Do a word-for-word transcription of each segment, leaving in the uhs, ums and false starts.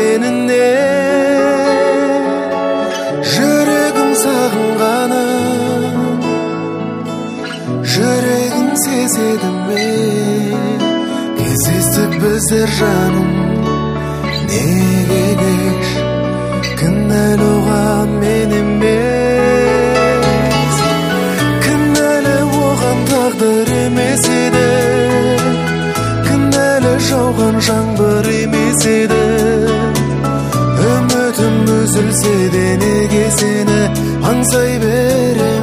меніне, жүрегім сағынғаным, жүрегім сезеді мен. Кездестік біздер жаным, неге кеш, кінәлі оған мен емес. Кінәлі оған тағдыр емес еді, кінәлі жауған жаңбыр емес еді. Үмітім үзілсе де неге сені аңсай берем.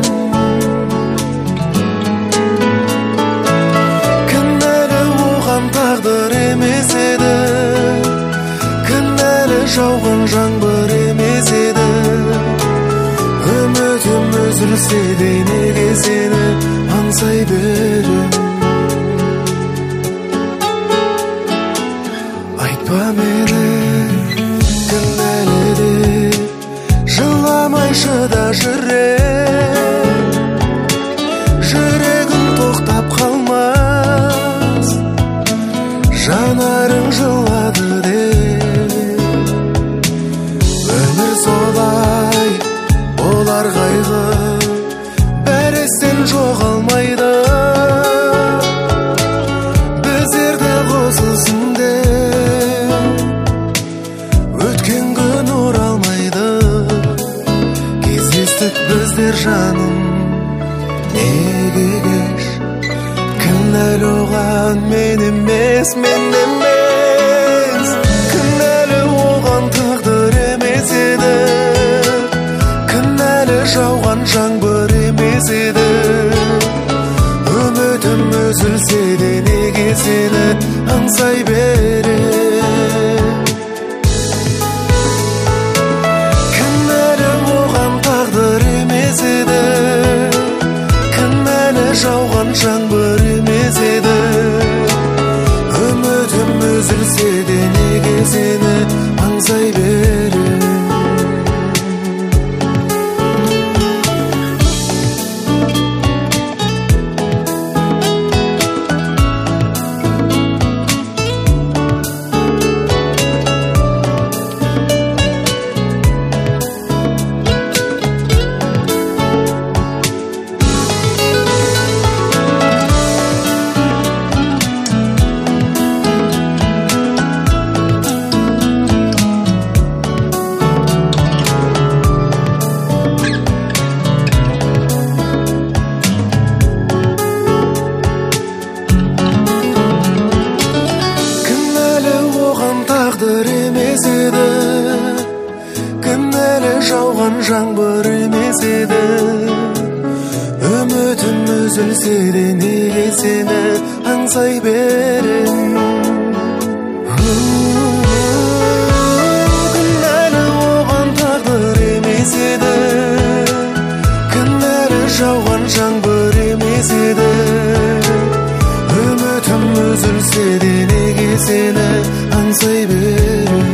Кінәлі оған тағдыр емес еді, кінәлі жауған жаңбыр емес еді. Үмітім үзілсе де неге сені аңсай берем. Айтпа мені кінәлі деп, жыламайшы да жүрем. Жүрегім тоқтап қалмас, жанарың жылады деп. Өмір солай, болар қайғы, бәрі естен жоғалмайды. Біздерді қосылсын деп, өткен күн оралмайды. Кездестік біздер жаным, неге кеш, кінәлі оған мен емес, мен емес. Кінәлі оған тағдыр емес еді, кінәлі жауған жаңбыр емес еді. Үмітім үзілсе де неге сені аңсай берем. Кінәлі оған тағдыр емес еді, кінәлі жауған жаңбыр емес еді. Үмітім үзілсе де неге сені аңсай берем. Тағдыр емес еді, кінәлі жауған жаңбыр емес еді. Үмітім үзілсе де неге сені аңсай берем. Кінәлі оған тағдыр емес еді, кінәлі жауған жаңбыр емес еді. Үмітім үзілсе де неге сені аңсай берем.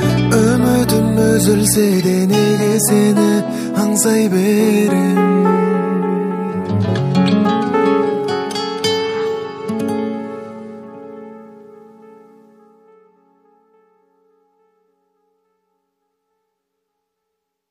Үмітім үзілсе де неге сені аңсай берем.